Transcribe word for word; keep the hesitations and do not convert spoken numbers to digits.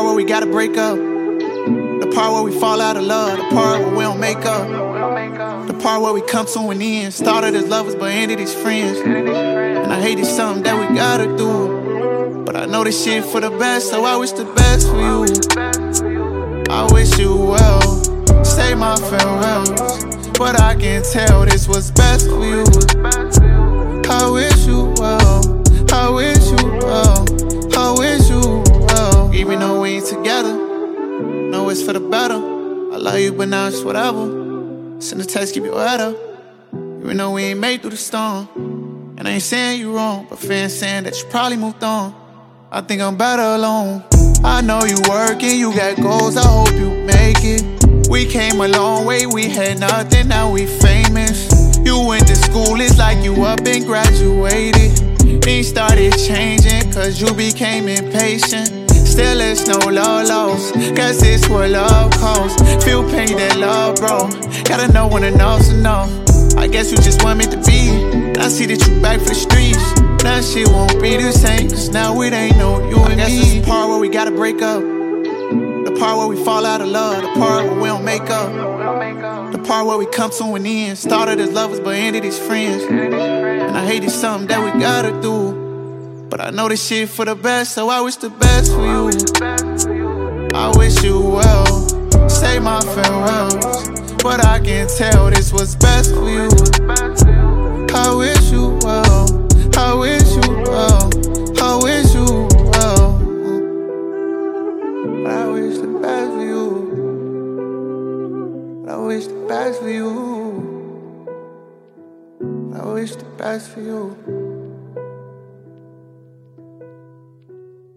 part where we gotta break up. The part where we fall out of love. The part where we don't make up. The part where we come to an end. Started as lovers but ended as friends. And I hate it's something that we gotta do. But I know this shit for the best, so I wish the best for you. I wish you well. Say my farewells. But I can tell this was best for you. I wish you well. I wish you well. I wish you well. Even though we ain't together, know it's for the better. I love you, but now it's whatever. Send a text, keep your head up. Even though we ain't made through the storm. And I ain't saying you wrong, but fans saying that you probably moved on. I think I'm better alone. I know you working, you got goals, I hope you make it. We came a long way, we had nothing, now we famous. You went to school, it's like you up and graduated. Things started changing, cause you became impatient. Still it's no love lost, guess it's what love costs. Feel pain that love bro, gotta know when enough's enough. I guess you just want me to be. I see that you back for the streets. That shit won't be the same, cause now it ain't no you and me. I guess it's the part where we gotta break up. The part where we fall out of love. The part where we don't make up. The part where we come to an end. Started as lovers but ended as friends. And I hate it's something that we gotta do. But I know this shit for the best, so I wish the best for you. I wish you well. Say my farewells. But I can tell this was best for you. I wish you well. I wish you well. I wish you well. But I wish the best for you. But I wish the best for you. I wish the best for you.